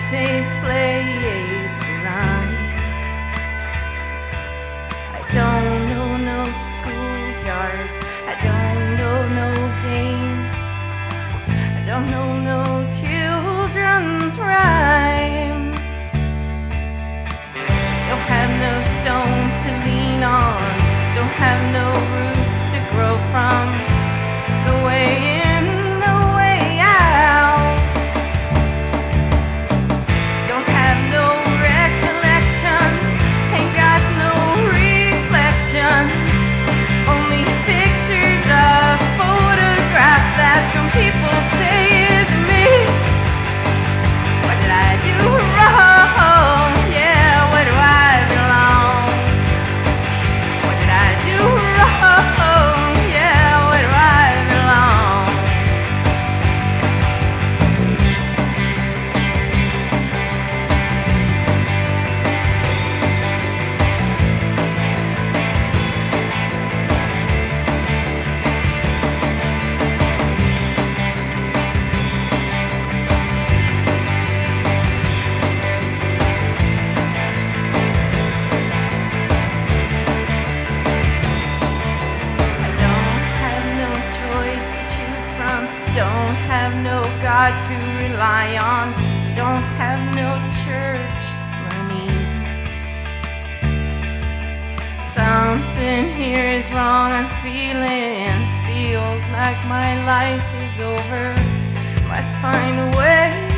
safe place to run. I don't know no schoolyards, I don't know no games, I don't know no children's rhyme. Don't have no stone to lean on, don't have no roots to grow from. No way in, no way out. Don't have no recollections, ain't got no reflections. Only pictures of photographs that some people say is me. What did I do wrong? Yeah, where do I belong? What did I do wrong? Yeah, where do I belong? Don't have no God to rely on, don't have no church money. Something here is wrong, I'm feels like my life is over. Must find a way